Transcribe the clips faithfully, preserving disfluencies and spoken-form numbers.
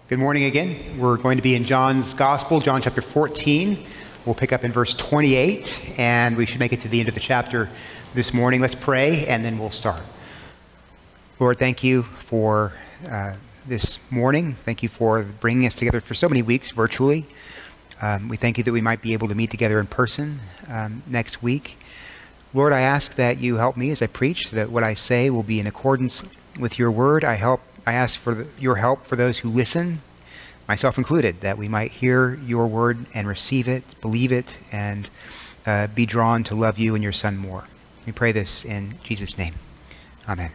Good morning again. We're going to be in John's Gospel, John chapter fourteen. We'll pick up in verse twenty-eight, and we should make it to the end of the chapter this morning. Let's pray, and then we'll start. Lord, thank you for uh, this morning. Thank you for bringing us together for so many weeks virtually. Um, we thank you that we might be able to meet together in person um, next week. Lord, I ask that you help me as I preach, that what I say will be in accordance with your word. I help. I ask for the, your help for those who listen, myself included, that we might hear your word and receive it, believe it, and uh, be drawn to love you and your Son more. We pray this in Jesus' name. Amen.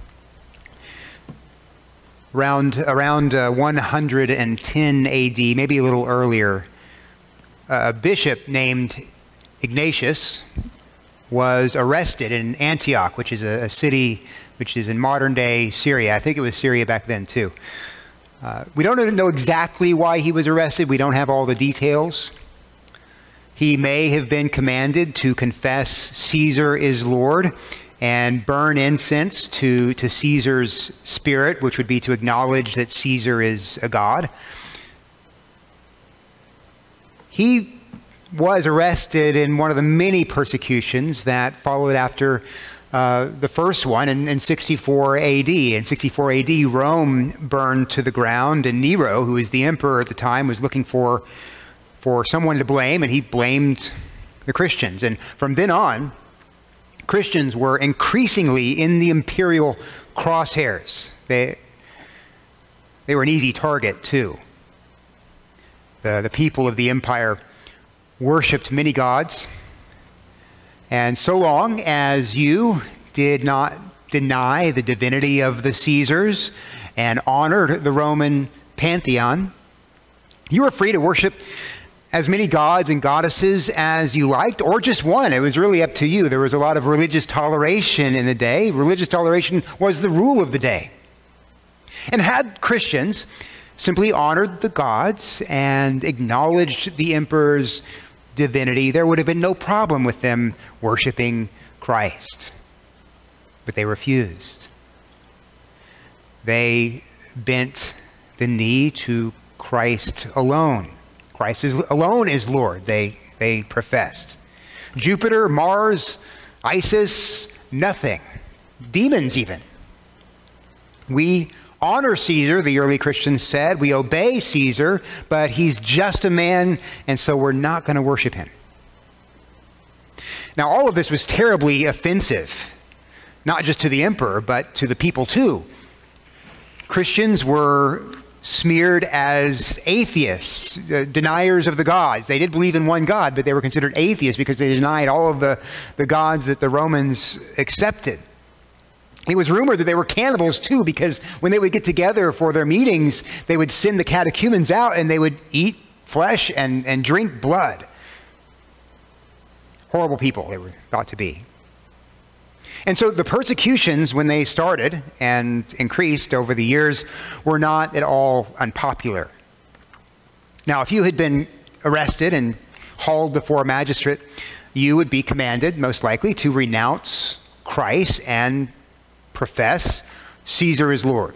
Around, around uh, one hundred ten A D, maybe a little earlier, a bishop named Ignatius was arrested in Antioch, which is a, a city which is in modern-day Syria. I think it was Syria back then, too. Uh, we don't know exactly why he was arrested. We don't have all the details. He may have been commanded to confess Caesar is Lord and burn incense to, to Caesar's spirit, which would be to acknowledge that Caesar is a god. He was arrested in one of the many persecutions that followed after uh, the first one in, in sixty-four A D. In sixty-four A D, Rome burned to the ground, and Nero, who was the emperor at the time, was looking for, for someone to blame, and he blamed the Christians. And from then on, Christians were increasingly in the imperial crosshairs. They, they were an easy target, too. The, the people of the empire worshipped many gods, and so long as you did not deny the divinity of the Caesars and honored the Roman pantheon, you were free to worship as many gods and goddesses as you liked, or just one. It was really up to you. There was a lot of religious toleration in the day. Religious toleration was the rule of the day. And had Christians simply honored the gods and acknowledged the emperor's divinity, there would have been no problem with them worshiping Christ. But they refused. They bent the knee to Christ alone. Christ is, alone is Lord, they, they professed. Jupiter, Mars, Isis, nothing. Demons even. We honor Caesar, the early Christians said. We obey Caesar, but he's just a man, and so we're not going to worship him. Now, all of this was terribly offensive, not just to the emperor, but to the people too. Christians were smeared as atheists, uh, deniers of the gods. They did believe in one God, but they were considered atheists because they denied all of the, the gods that the Romans accepted. It was rumored that they were cannibals too, because when they would get together for their meetings, they would send the catechumens out and they would eat flesh and, and drink blood. Horrible people they were thought to be. And so the persecutions, when they started and increased over the years, were not at all unpopular. Now, if you had been arrested and hauled before a magistrate, you would be commanded, most likely, to renounce Christ and profess Caesar is Lord.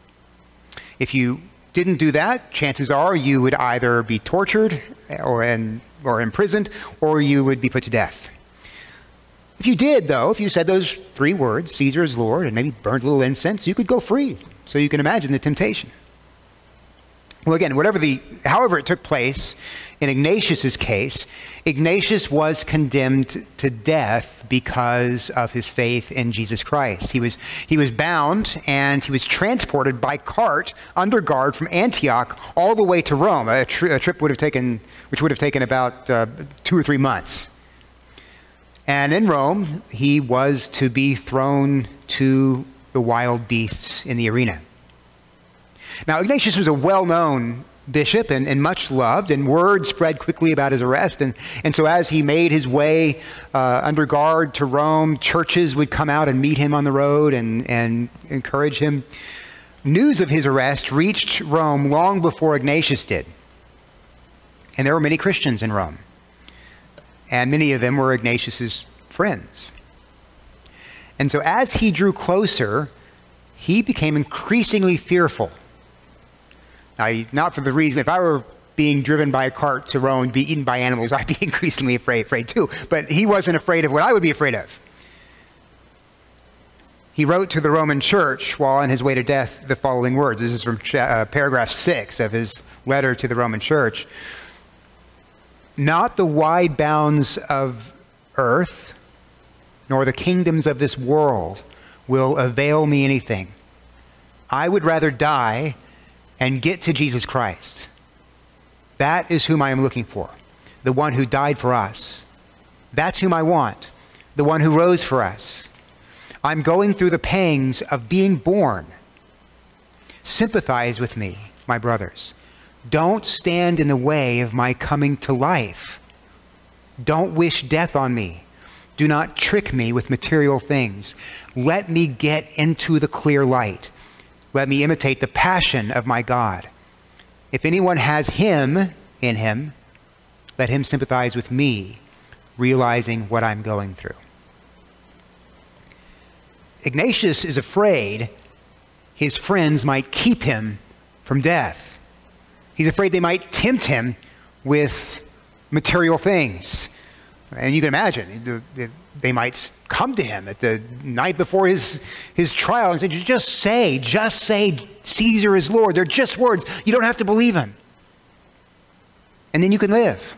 If you didn't do that, chances are you would either be tortured or, in, or imprisoned, or you would be put to death. If you did, though, if you said those three words, Caesar is Lord, and maybe burned a little incense, you could go free. So you can imagine the temptation. Well, again, whatever the, however it took place in Ignatius's case, Ignatius was condemned to death because of his faith in Jesus Christ. He was, he was bound and he was transported by cart under guard from Antioch all the way to Rome, a, tri- a trip would have taken, which would have taken about uh, two or three months. And in Rome, he was to be thrown to the wild beasts in the arena. Now, Ignatius was a well-known bishop and, and much loved, and word spread quickly about his arrest. And, and so as he made his way uh, under guard to Rome, churches would come out and meet him on the road and, and encourage him. News of his arrest reached Rome long before Ignatius did. And there were many Christians in Rome. And many of them were Ignatius's friends. And so as he drew closer, he became increasingly fearful I, not for the reason, if I were being driven by a cart to Rome, be eaten by animals, I'd be increasingly afraid, afraid too. But he wasn't afraid of what I would be afraid of. He wrote to the Roman church while on his way to death the following words. This is from uh, paragraph six of his letter to the Roman church. Not the wide bounds of earth, nor the kingdoms of this world will avail me anything. I would rather die and get to Jesus Christ. That is whom I am looking for, the one who died for us. That's whom I want, the one who rose for us. I'm going through the pangs of being born. Sympathize with me, my brothers. Don't stand in the way of my coming to life. Don't wish death on me. Do not trick me with material things. Let me get into the clear light. Let me imitate the passion of my God. If anyone has him in him, let him sympathize with me, realizing what I'm going through. Ignatius is afraid his friends might keep him from death. He's afraid they might tempt him with material things. And you can imagine, they might come to him at the night before his, his trial and say, just say, just say Caesar is Lord. They're just words. You don't have to believe him. And then you can live.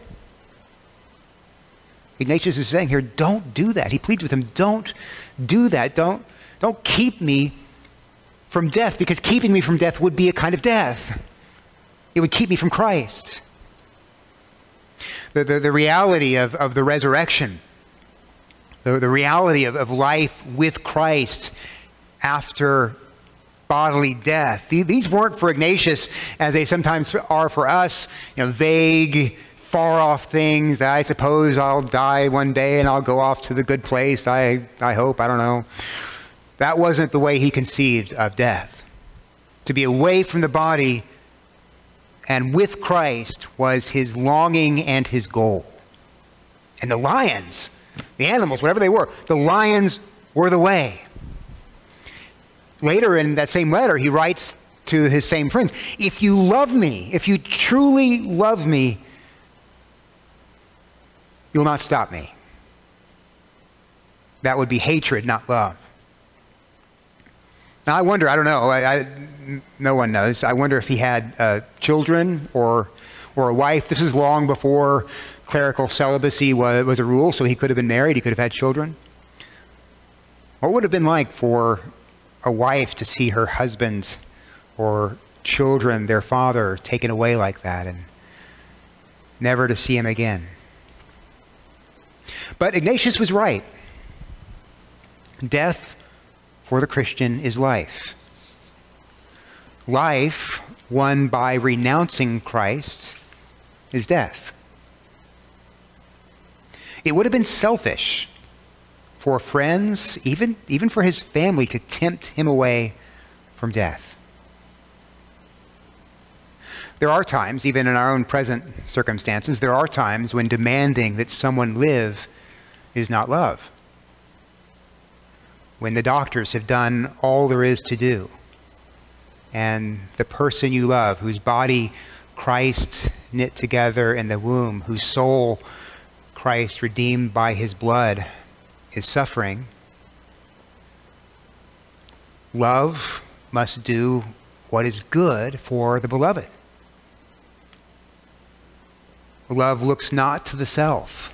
Ignatius is saying here, don't do that. He pleads with him, don't do that. Don't, don't keep me from death, because keeping me from death would be a kind of death. It would keep me from Christ. The, the, the reality of, of the resurrection, the, the reality of, of life with Christ after bodily death. These weren't for Ignatius, as they sometimes are for us, you know, vague, far-off things. I suppose I'll die one day and I'll go off to the good place. I, I hope, I don't know. That wasn't the way he conceived of death. To be away from the body and with Christ was his longing and his goal. And the lions, the animals, whatever they were, the lions were the way. Later in that same letter, he writes to his same friends, if you love me, if you truly love me, you'll not stop me. That would be hatred, not love. Now, I wonder, I don't know, I, I, no one knows. I wonder if he had uh, children or or a wife. This is long before clerical celibacy was, was a rule, so he could have been married, he could have had children. What would it have been like for a wife to see her husband or children, their father, taken away like that and never to see him again? But Ignatius was right. Death for the Christian is life. Life won by renouncing Christ is death. It would have been selfish for friends, even, even for his family, to tempt him away from death. There are times, even in our own present circumstances, there are times when demanding that someone live is not love. When the doctors have done all there is to do, and the person you love, whose body Christ knit together in the womb, whose soul Christ redeemed by his blood, is suffering, love must do what is good for the beloved. Love looks not to the self.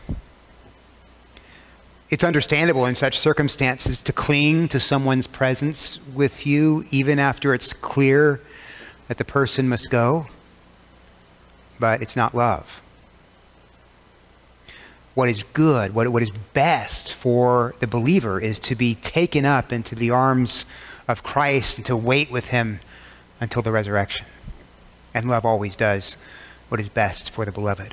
It's understandable in such circumstances to cling to someone's presence with you, even after it's clear that the person must go. But it's not love. What is good, what, what is best for the believer is to be taken up into the arms of Christ and to wait with him until the resurrection. And love always does what is best for the beloved.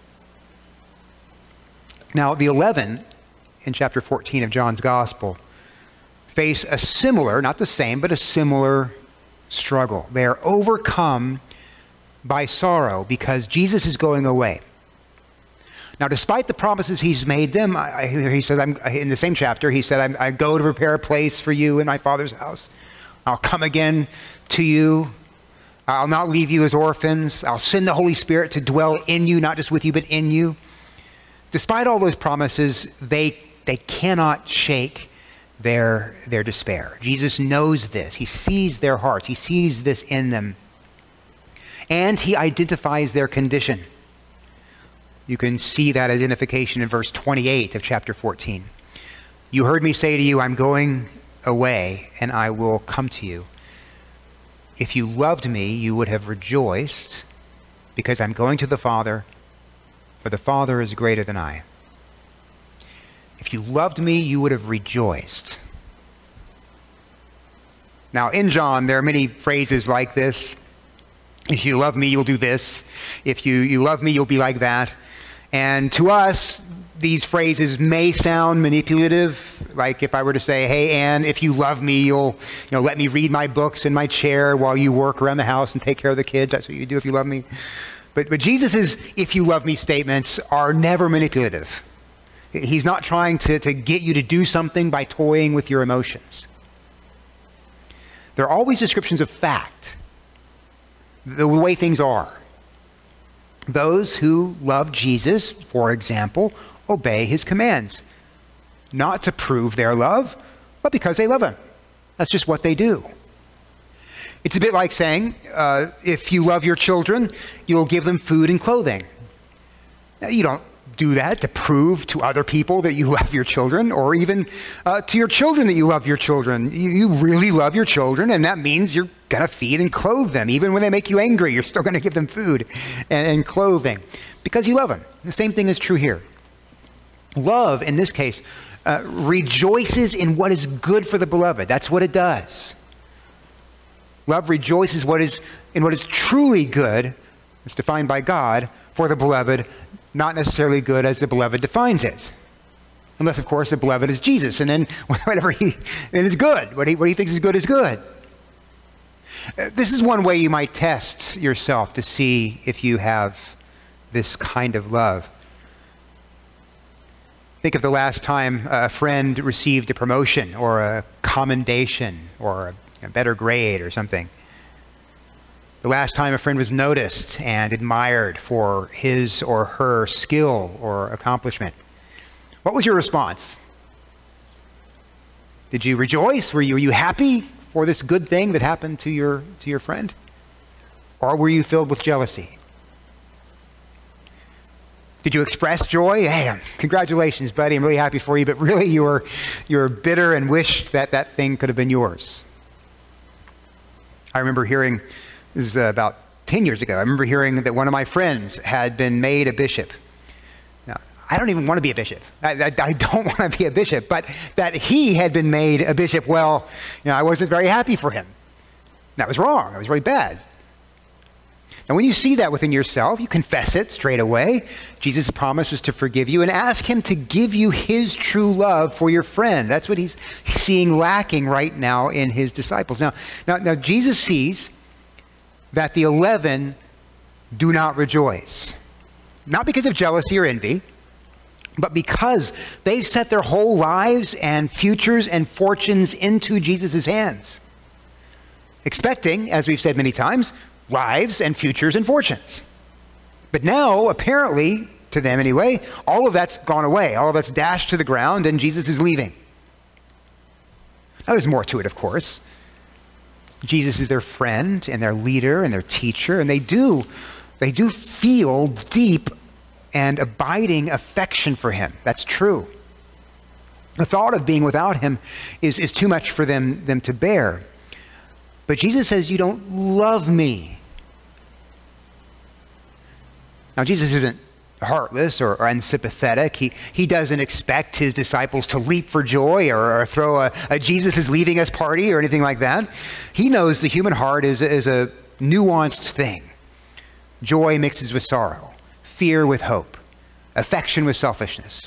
Now, the eleven in chapter fourteen of John's Gospel face a similar, not the same, but a similar struggle. They are overcome by sorrow because Jesus is going away. Now, despite the promises he's made them, I, he says, I'm, in the same chapter, he said, I'm, I go to prepare a place for you in my Father's house. I'll come again to you. I'll not leave you as orphans. I'll send the Holy Spirit to dwell in you, not just with you, but in you. Despite all those promises, they, they cannot shake their, their despair. Jesus knows this. He sees their hearts. He sees this in them. And he identifies their condition. You can see that identification in verse twenty-eight of chapter fourteen. You heard me say to you, I'm going away, and I will come to you. If you loved me, you would have rejoiced, because I'm going to the Father, for the Father is greater than I. If you loved me, you would have rejoiced. Now, in John, there are many phrases like this. If you love me, you'll do this. If you, you love me, you'll be like that. And to us, these phrases may sound manipulative. Like if I were to say, hey, Anne, if you love me, you'll you know, let me read my books in my chair while you work around the house and take care of the kids. That's what you do if you love me. But, but Jesus' if you love me statements are never manipulative. He's not trying to, to get you to do something by toying with your emotions. They're always descriptions of fact, the way things are. Those who love Jesus, for example, obey his commands, not to prove their love, but because they love him. That's just what they do. It's a bit like saying, uh, if you love your children, you'll give them food and clothing. Now, you don't do that to prove to other people that you love your children, or even uh, to your children that you love your children. You, you really love your children, and that means you're going to feed and clothe them. Even when they make you angry, you're still going to give them food and, and clothing because you love them. The same thing is true here. Love, in this case, uh, rejoices in what is good for the beloved. That's what it does. Love rejoices what is in what is truly good, as defined by God, for the beloved, not necessarily good as the beloved defines it. Unless, of course, the beloved is Jesus, and then whatever he then is good. What he, what he thinks is good is good. Uh, this is one way you might test yourself to see if you have this kind of love. Think of the last time a friend received a promotion or a commendation or a, a better grade or something. The last time a friend was noticed and admired for his or her skill or accomplishment. What was your response? Did you rejoice? Were you, were you happy for this good thing that happened to your, to your friend? Or were you filled with jealousy? Did you express joy? Hey, congratulations, buddy. I'm really happy for you. But really, you were, you were bitter and wished that that thing could have been yours. I remember hearing, this is about ten years ago, I remember hearing that one of my friends had been made a bishop. Now, I don't even want to be a bishop. I, I, I don't want to be a bishop, but that he had been made a bishop, well, you know, I wasn't very happy for him. That was wrong. It was really bad. And when you see that within yourself, you confess it straight away. Jesus promises to forgive you and ask him to give you his true love for your friend. That's what he's seeing lacking right now in his disciples. Now, now, now Jesus sees that the eleven do not rejoice. Not because of jealousy or envy, but because they've set their whole lives and futures and fortunes into Jesus' hands. Expecting, as we've said many times, lives and futures and fortunes. But now, apparently, to them anyway, all of that's gone away. All of that's dashed to the ground, and Jesus is leaving. Now, there's more to it, of course. Jesus is their friend and their leader and their teacher, and they do, they do feel deep and abiding affection for him. That's true. The thought of being without him is, is too much for them, them to bear. But Jesus says, you don't love me. Now, Jesus isn't heartless or, or unsympathetic. He, he doesn't expect his disciples to leap for joy or, or throw a, a Jesus is leaving us party or anything like that. He knows the human heart is, is a nuanced thing. Joy mixes with sorrow, fear with hope, affection with selfishness.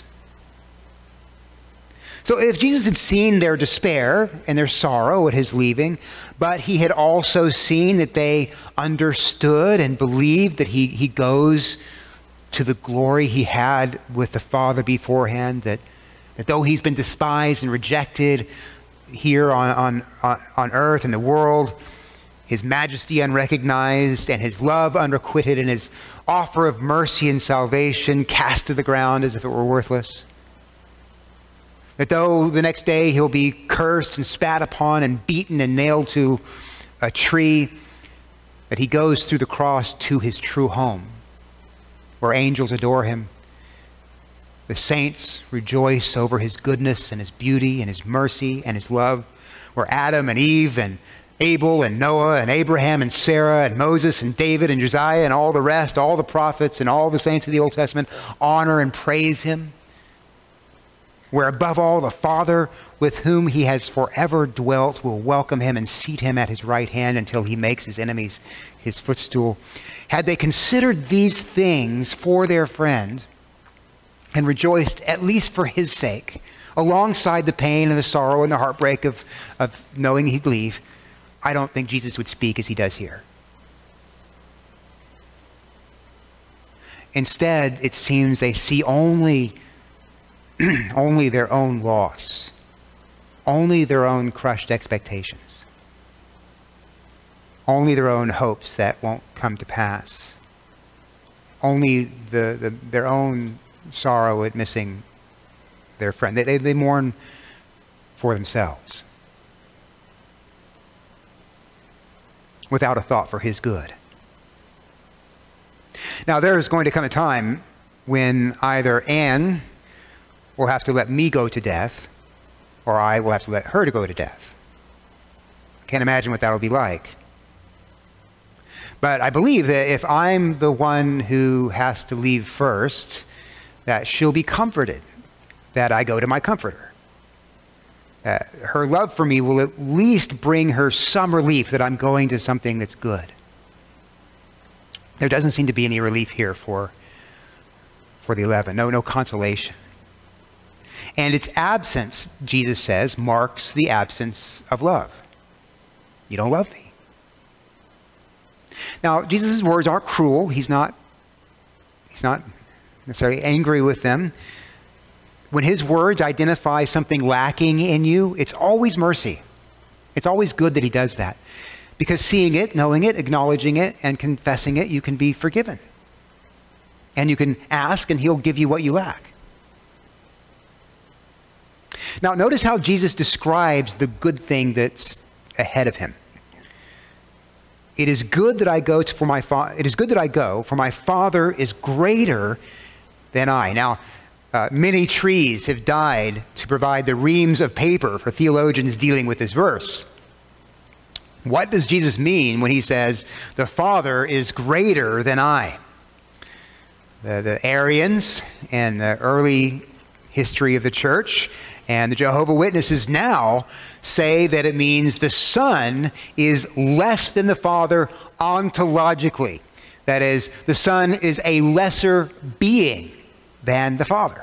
So if Jesus had seen their despair and their sorrow at his leaving, but he had also seen that they understood and believed that he, he goes to the glory he had with the Father beforehand, that, that though he's been despised and rejected here on, on, on earth and the world, his majesty unrecognized, and his love unrequited, and his offer of mercy and salvation cast to the ground as if it were worthless. That though the next day he'll be cursed and spat upon and beaten and nailed to a tree, that he goes through the cross to his true home, where angels adore him. The saints rejoice over his goodness and his beauty and his mercy and his love, where Adam and Eve and Abel and Noah and Abraham and Sarah and Moses and David and Josiah and all the rest, all the prophets and all the saints of the Old Testament honor and praise him. Where above all the Father with whom he has forever dwelt will welcome him and seat him at his right hand until he makes his enemies his footstool. Had they considered these things for their friend and rejoiced at least for his sake, alongside the pain and the sorrow and the heartbreak of, of knowing he'd leave, I don't think Jesus would speak as he does here. Instead, it seems they see only, only their own loss, only their own crushed expectations, only their own hopes that won't come to pass, only the, the their own sorrow at missing their friend. They, they, they mourn for themselves, without a thought for his good. Now, there is going to come a time when either Anne will have to let me go to death, or I will have to let her to go to death. I can't imagine what that'll be like. But I believe that if I'm the one who has to leave first, that she'll be comforted that I go to my comforter. Uh, her love for me will at least bring her some relief that I'm going to something that's good. There doesn't seem to be any relief here for, for the eleven. No, no consolation. And its absence, Jesus says, marks the absence of love. You don't love me. Now, Jesus' words aren't cruel. He's not, he's not necessarily angry with them. When his words identify something lacking in you, it's always mercy. It's always good that he does that. Because seeing it, knowing it, acknowledging it, and confessing it, you can be forgiven. And you can ask, and he'll give you what you lack. Now, notice how Jesus describes the good thing that's ahead of him. It is good that I go to, for my fa- It is good that I go, for my Father is greater than I. Now, Uh, many trees have died to provide the reams of paper for theologians dealing with this verse. What does Jesus mean when he says, the Father is greater than I? The, the Arians and the early history of the church and the Jehovah's Witnesses now say that it means the Son is less than the Father ontologically. That is, the Son is a lesser being than the Father.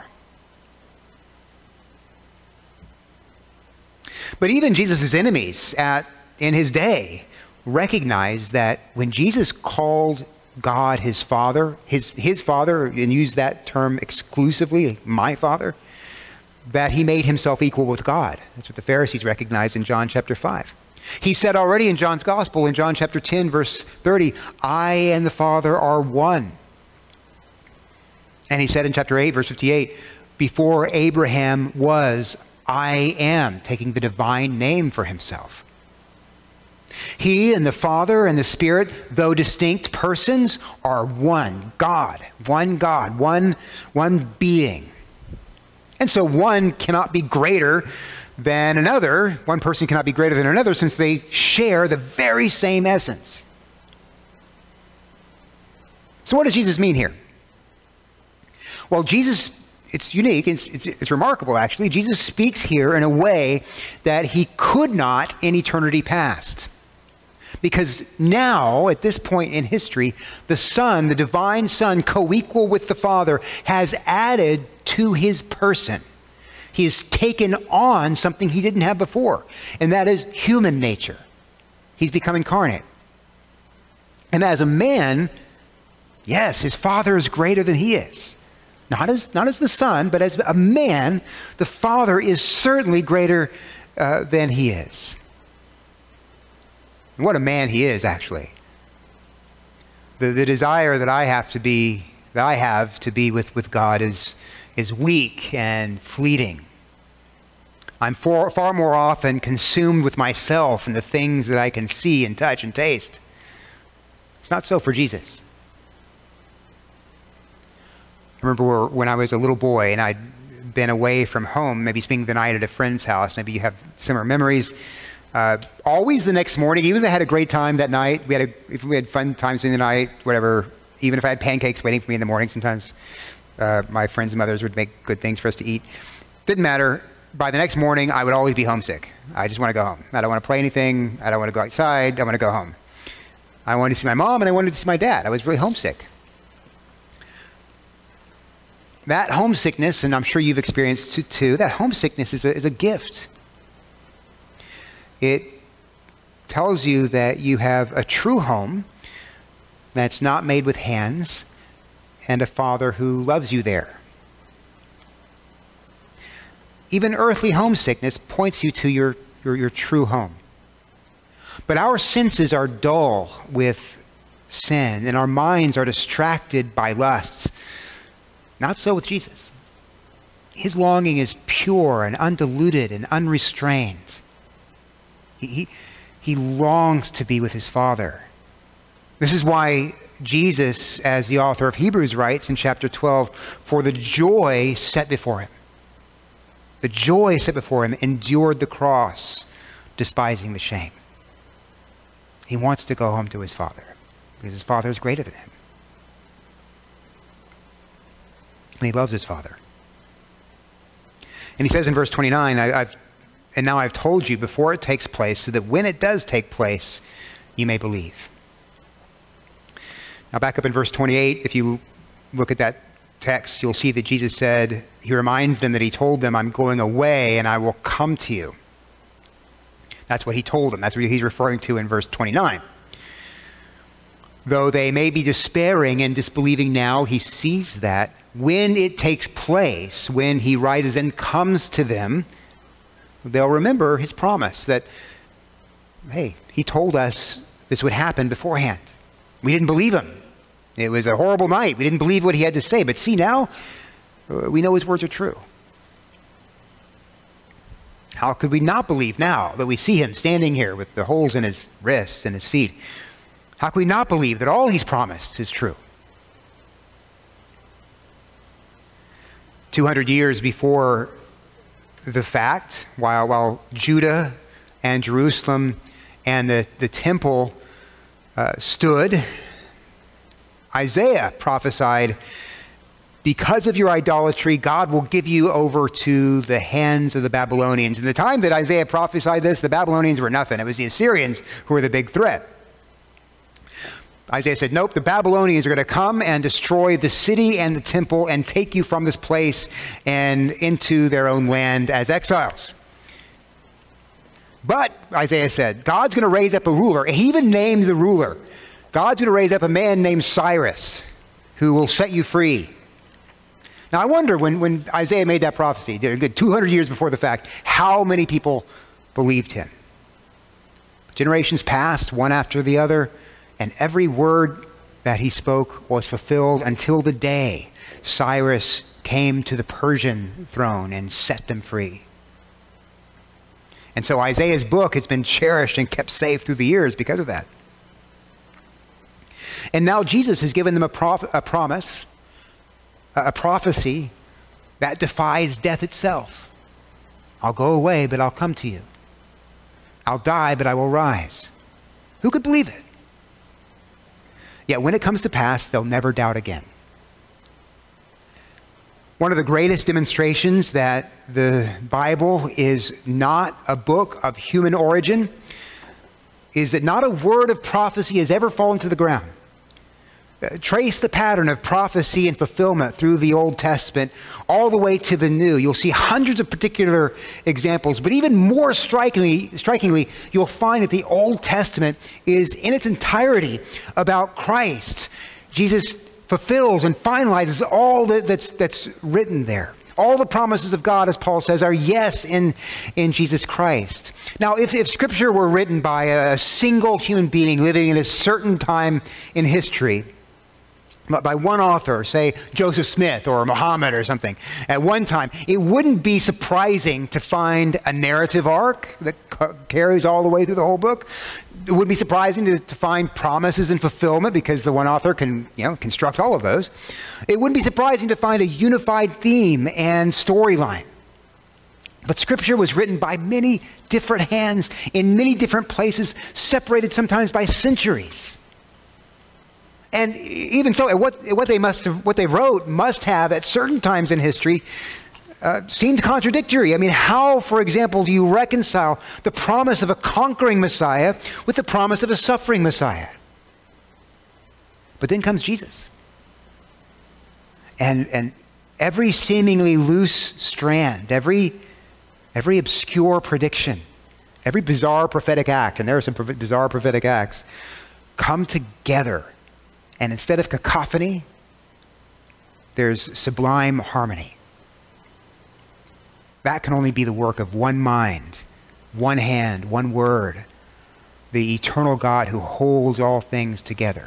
But even Jesus' enemies at, in his day recognized that when Jesus called God his Father, his, his Father, and used that term exclusively, my Father, that he made himself equal with God. That's what the Pharisees recognized in John chapter five. He said already in John's Gospel, in John chapter ten, verse thirty, I and the Father are one. And he said in chapter eight, verse fifty-eight, before Abraham was, I am, taking the divine name for himself. He and the Father and the Spirit, though distinct persons, are one God, one God, one, one being. And so one cannot be greater than another. One person cannot be greater than another since they share the very same essence. So what does Jesus mean here? Well, Jesus, it's unique, it's, it's, it's remarkable actually. Jesus speaks here in a way that he could not in eternity past. Because now, at this point in history, the Son, the divine Son, co-equal with the Father, has added to his person. He has taken on something he didn't have before, and that is human nature. He's become incarnate. And as a man, yes, his Father is greater than he is. Not as, not as the Son, but as a man, the Father is certainly greater uh, than he is. And what a man he is, actually. The, the desire that I have to be, that I have to be with, with God is, is weak and fleeting. I'm far, far more often consumed with myself and the things that I can see and touch and taste. It's not so for Jesus. I remember when I was a little boy and I'd been away from home, maybe spending the night at a friend's house. Maybe you have similar memories. Uh, always the next morning, even if I had a great time that night, we had a, if we had fun times spending the night, whatever, even if I had pancakes waiting for me in the morning, sometimes uh, my friends and mothers would make good things for us to eat. Didn't matter. By the next morning, I would always be homesick. I just want to go home. I don't want to play anything. I don't want to go outside. I want to go home. I wanted to see my mom and I wanted to see my dad. I was really homesick. That homesickness, and I'm sure you've experienced it too, that homesickness is a, is a gift. It tells you that you have a true home that's not made with hands and a Father who loves you there. Even earthly homesickness points you to your, your, your true home. But our senses are dull with sin, and our minds are distracted by lusts. Not so with Jesus. His longing is pure and undiluted and unrestrained. He, he, he longs to be with his Father. This is why Jesus, as the author of Hebrews writes in chapter twelve, for the joy set before him, the joy set before him, endured the cross, despising the shame. He wants to go home to his Father because his Father is greater than him. And he loves his Father. And he says in verse twenty-nine, I, I've, and now I've told you before it takes place, so that when it does take place, you may believe. Now back up in verse twenty-eight, if you look at that text, you'll see that Jesus said, he reminds them that he told them, I'm going away and I will come to you. That's what he told them. That's what he's referring to in verse twenty-nine. Though they may be despairing and disbelieving now, he sees that when it takes place, when he rises and comes to them, they'll remember his promise that, hey, he told us this would happen beforehand. We didn't believe him. It was a horrible night. We didn't believe what he had to say. But see, now we know his words are true. How could we not believe now that we see him standing here with the holes in his wrists and his feet? How could we not believe that all he's promised is true? two hundred years before the fact, while, while Judah and Jerusalem and the, the temple uh, stood, Isaiah prophesied, because of your idolatry, God will give you over to the hands of the Babylonians. In the time that Isaiah prophesied this, the Babylonians were nothing. It was the Assyrians who were the big threat. Isaiah said, nope, the Babylonians are going to come and destroy the city and the temple and take you from this place and into their own land as exiles. But, Isaiah said, God's going to raise up a ruler. And he even named the ruler. God's going to raise up a man named Cyrus who will set you free. Now, I wonder, when, when Isaiah made that prophecy, a good two hundred years before the fact, how many people believed him? Generations passed, one after the other, and every word that he spoke was fulfilled until the day Cyrus came to the Persian throne and set them free. And so Isaiah's book has been cherished and kept safe through the years because of that. And now Jesus has given them a, prof- a promise, a prophecy that defies death itself. I'll go away, but I'll come to you. I'll die, but I will rise. Who could believe it? Yet when it comes to pass, they'll never doubt again. One of the greatest demonstrations that the Bible is not a book of human origin is that not a word of prophecy has ever fallen to the ground. Trace the pattern of prophecy and fulfillment through the Old Testament all the way to the New. You'll see hundreds of particular examples, but even more strikingly, strikingly, you'll find that the Old Testament is in its entirety about Christ. Jesus fulfills and finalizes all that, that's, that's written there. All the promises of God, as Paul says, are yes in, in Jesus Christ. Now, if, if Scripture were written by a single human being living in a certain time in history, by one author, say Joseph Smith or Muhammad or something, at one time, it wouldn't be surprising to find a narrative arc that ca- carries all the way through the whole book. It wouldn't be surprising to, to find promises and fulfillment because the one author can, you know, construct all of those. It wouldn't be surprising to find a unified theme and storyline. But Scripture was written by many different hands in many different places, separated sometimes by centuries. And even so, what, what they must have, what they wrote must have at certain times in history uh, seemed contradictory. I mean, how, for example, do you reconcile the promise of a conquering Messiah with the promise of a suffering Messiah? But then comes Jesus. And, and every seemingly loose strand, every, every obscure prediction, every bizarre prophetic act, and there are some bizarre prophetic acts, come together. And instead of cacophony, there's sublime harmony. That can only be the work of one mind, one hand, one word, the eternal God who holds all things together.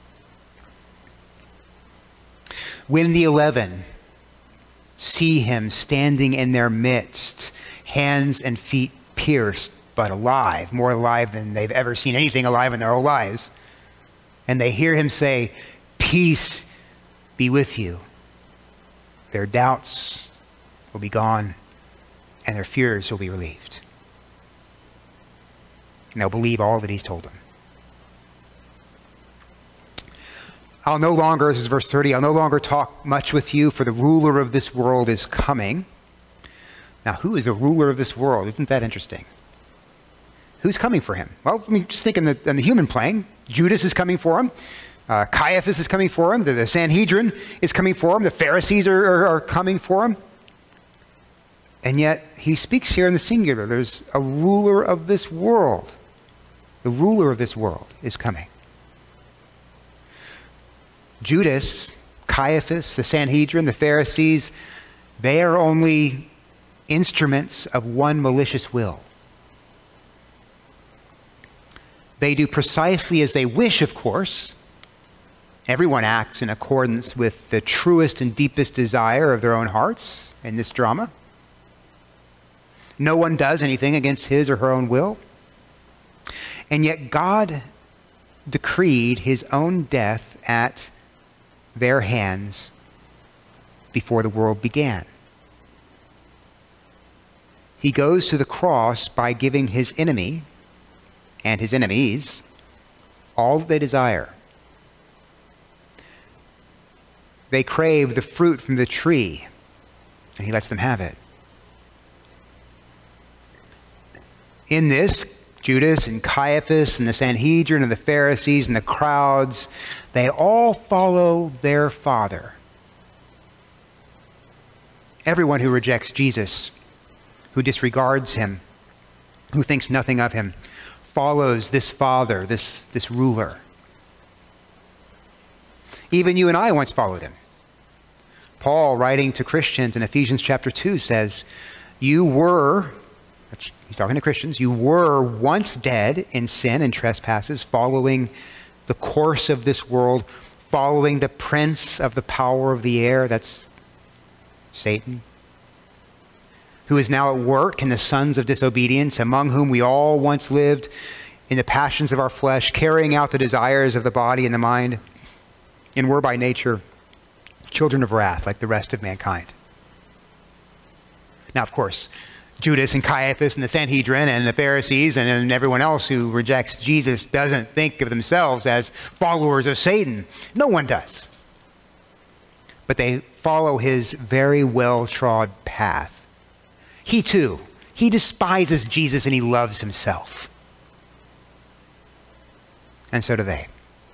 When the eleven see him standing in their midst, hands and feet pierced, but alive, more alive than they've ever seen anything alive in their whole lives, and they hear him say, "Peace be with you," their doubts will be gone and their fears will be relieved. And they'll believe all that he's told them. I'll no longer, this is verse thirty, I'll no longer talk much with you, for the ruler of this world is coming. Now, who is the ruler of this world? Isn't that interesting? Who's coming for him? Well, I mean, just think in the, in the human plane. Judas is coming for him. Uh, Caiaphas is coming for him. The, the Sanhedrin is coming for him. The Pharisees are, are, are coming for him. And yet, he speaks here in the singular. There's a ruler of this world. The ruler of this world is coming. Judas, Caiaphas, the Sanhedrin, the Pharisees, they are only instruments of one malicious will. They do precisely as they wish, of course. Everyone acts in accordance with the truest and deepest desire of their own hearts in this drama. No one does anything against his or her own will. And yet God decreed his own death at their hands before the world began. He goes to the cross by giving his enemy and his enemies all that they desire. They crave the fruit from the tree, and he lets them have it. In this, Judas and Caiaphas and the Sanhedrin and the Pharisees and the crowds, they all follow their father. Everyone who rejects Jesus, who disregards him, who thinks nothing of him, follows this father, this, this ruler. Even you and I once followed him. Paul, writing to Christians in Ephesians chapter two, says, you were, that's, he's talking to Christians, you were once dead in sin and trespasses, following the course of this world, following the prince of the power of the air, that's Satan, who is now at work in the sons of disobedience, among whom we all once lived in the passions of our flesh, carrying out the desires of the body and the mind, and were by nature children of wrath like the rest of mankind. Now, of course, Judas and Caiaphas and the Sanhedrin and the Pharisees and, and everyone else who rejects Jesus doesn't think of themselves as followers of Satan. No one does. But they follow his very well-trod path. He too, he despises Jesus and he loves himself. And so do they.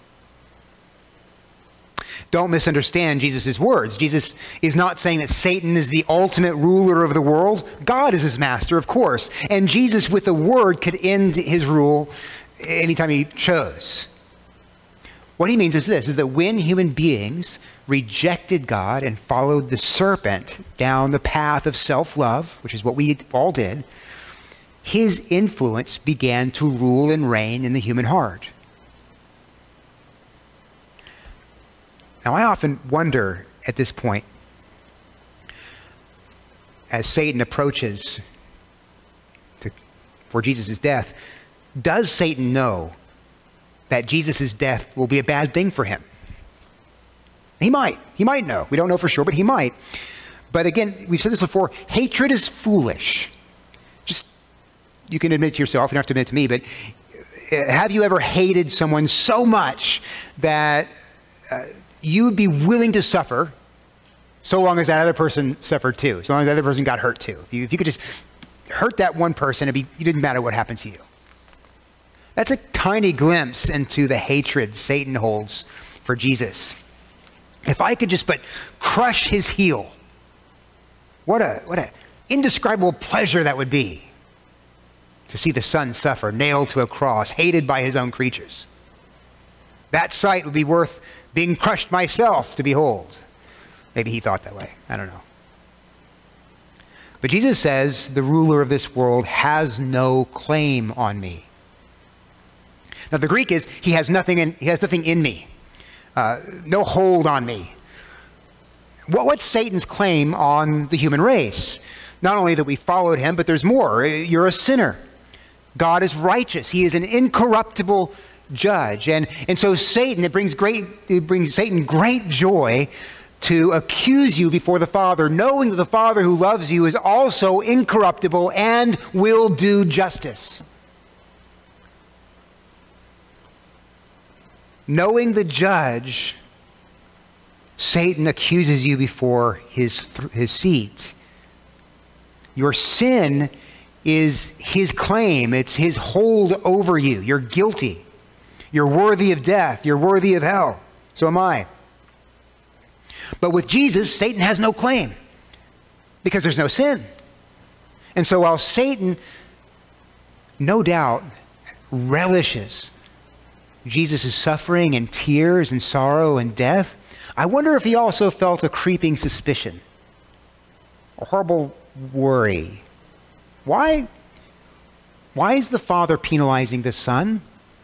Don't misunderstand Jesus' words. Jesus is not saying that Satan is the ultimate ruler of the world. God is his master, of course. And Jesus, with the word, could end his rule anytime he chose. What he means is this, is that when human beings rejected God and followed the serpent down the path of self-love, which is what we all did, his influence began to rule and reign in the human heart. Now, I often wonder at this point, as Satan approaches to, for Jesus' death, does Satan know that Jesus' death will be a bad thing for him? He might. He might know. We don't know for sure, but he might. But again, we've said this before, hatred is foolish. Just, you can admit to yourself, you don't have to admit to me, but have you ever hated someone so much that uh, you would be willing to suffer so long as that other person suffered too, so long as the other person got hurt too? If you, if you could just hurt that one person, it'd be, it didn't matter what happened to you. That's a tiny glimpse into the hatred Satan holds for Jesus. If I could just but crush his heel, what a what a indescribable pleasure that would be to see the Son suffer, nailed to a cross, hated by his own creatures. That sight would be worth being crushed myself to behold. Maybe he thought that way. I don't know. But Jesus says the ruler of this world has no claim on me. Now, the Greek is, he has nothing in, he has nothing in me, uh, no hold on me. What, what's Satan's claim on the human race? Not only that we followed him, but there's more. You're a sinner. God is righteous. He is an incorruptible judge. And, and so Satan, it brings great, it brings Satan great joy to accuse you before the Father, knowing that the Father who loves you is also incorruptible and will do justice. Knowing the judge, Satan accuses you before his, his seat. Your sin is his claim. It's his hold over you. You're guilty. You're worthy of death. You're worthy of hell. So am I. But with Jesus, Satan has no claim because there's no sin. And so while Satan, no doubt, relishes Jesus' suffering and tears and sorrow and death, I wonder if he also felt a creeping suspicion, a horrible worry. Why, why is the Father penalizing the Son?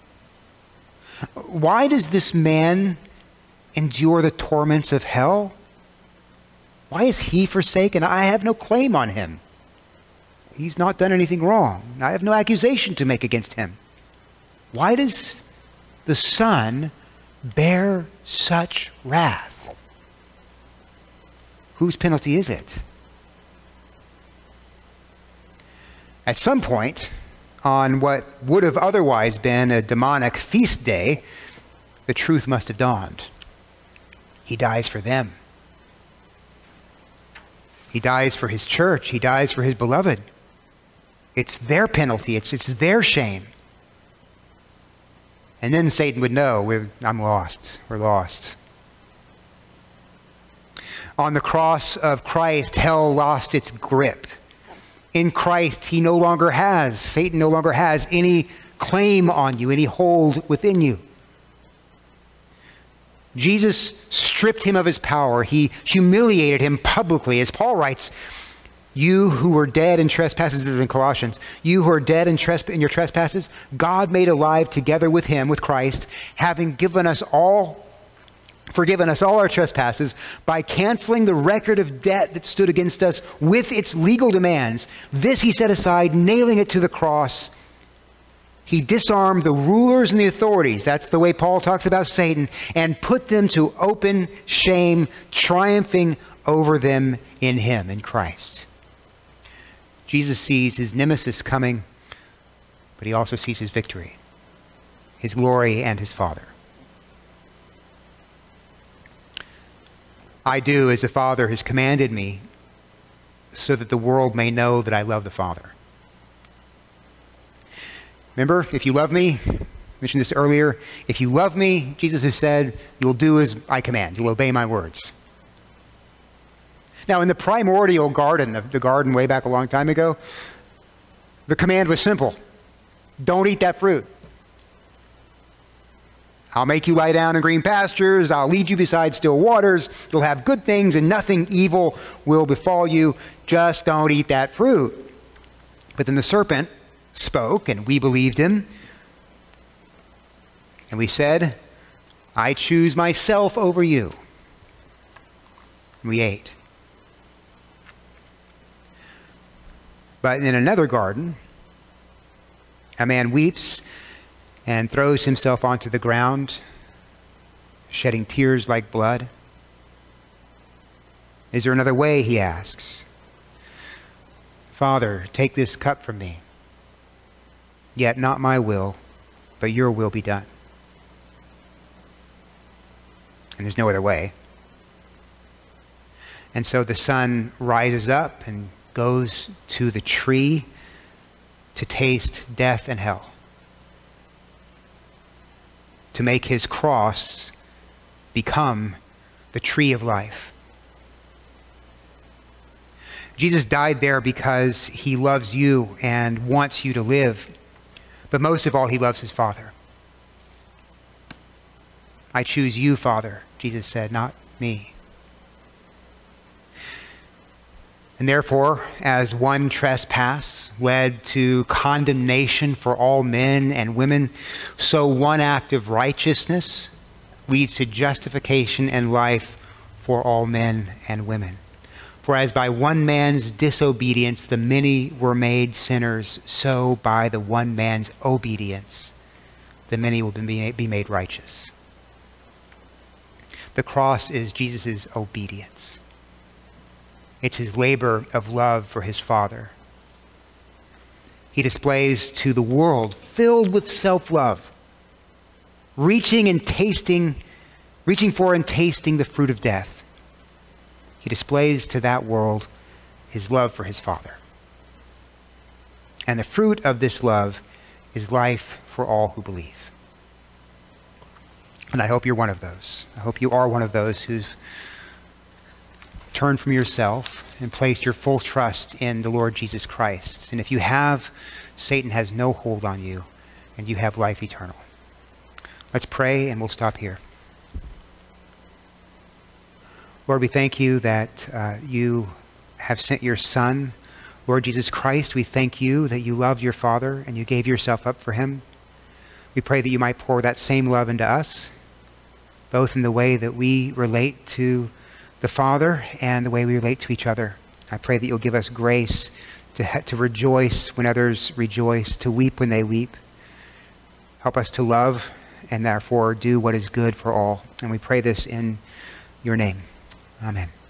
Why does this man endure the torments of hell? Why is he forsaken? I have no claim on him. He's not done anything wrong. I have no accusation to make against him. Why does the Son bear such wrath? Whose penalty is it? At some point, on what would have otherwise been a demonic feast day, the truth must have dawned. He dies for them. He dies for his church. He dies for his beloved. It's their penalty. It's, it's their shame. And then Satan would know, we're, I'm lost. We're lost. On the cross of Christ, hell lost its grip. In Christ, he no longer has, Satan no longer has any claim on you, any hold within you. Jesus stripped him of his power. He humiliated him publicly. As Paul writes, you who were dead in trespasses, this is in Colossians, you who are dead in, tresp- in your trespasses, God made alive together with him, with Christ, having given us all, forgiven us all our trespasses by canceling the record of debt that stood against us with its legal demands. This he set aside, nailing it to the cross. He disarmed the rulers and the authorities, that's the way Paul talks about Satan, and put them to open shame, triumphing over them in him, in Christ. Jesus sees his nemesis coming, but he also sees his victory, his glory, and his Father. I do as the Father has commanded me, so that the world may know that I love the Father. Remember, if you love me, I mentioned this earlier, if you love me, Jesus has said, you'll do as I command. You'll obey my words. Now, in the primordial garden, the garden way back a long time ago, the command was simple. Don't eat that fruit. I'll make you lie down in green pastures. I'll lead you beside still waters. You'll have good things and nothing evil will befall you. Just don't eat that fruit. But then the serpent spoke, and we believed him. And we said, I choose myself over you. And we ate. But in another garden, a man weeps and throws himself onto the ground, shedding tears like blood. Is there another way, he asks. Father, take this cup from me. Yet not my will, but your will be done. And there's no other way. And so the son rises up and goes to the tree to taste death and hell, to make his cross become the tree of life. Jesus died there because he loves you and wants you to live, but most of all, he loves his Father. I choose you, Father, Jesus said, not me. And therefore, as one trespass led to condemnation for all men and women, so one act of righteousness leads to justification and life for all men and women. For as by one man's disobedience the many were made sinners, so by the one man's obedience the many will be made righteous. The cross is Jesus' obedience. It's his labor of love for his Father. He displays to the world, filled with self-love, reaching and tasting, reaching for and tasting the fruit of death. He displays to that world his love for his Father. And the fruit of this love is life for all who believe. And I hope you're one of those. I hope you are one of those who's turned from yourself and placed your full trust in the Lord Jesus Christ. And if you have, Satan has no hold on you, and you have life eternal. Let's pray, and we'll stop here. Lord, we thank you that uh, you have sent your Son, Lord Jesus Christ. We thank you that you loved your Father and you gave yourself up for him. We pray that you might pour that same love into us, both in the way that we relate to the Father and the way we relate to each other. I pray that you'll give us grace to, ha- to rejoice when others rejoice, to weep when they weep. Help us to love and therefore do what is good for all. And we pray this in your name. Amen.